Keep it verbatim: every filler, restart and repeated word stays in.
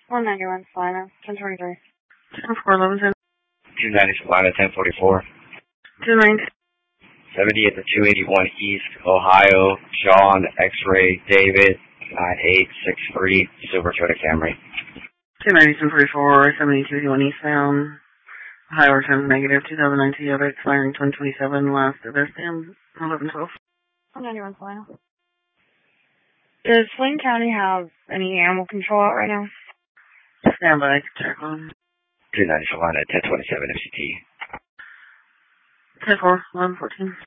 one ninety-one Salina, ten twenty-three. ten four eleven ten. two ninety Salina, ten forty-four. two ninety. seventy at the two eighty-one East, Ohio, Sean, X-Ray, David, nine eight six three, Silver Toyota Camry. two ninety ten forty-four, seventy two eighty-one Eastbound, Ohio returns negative, two thousand nine Toyota expiring twenty twenty-seven, last of their stamp, eleven twelve. one ninety-one Salina. Does Swain County have any animal control out right now? Stand by, check on. two ninety Salina, ten twenty-seven F C T. ten four eleven fourteen.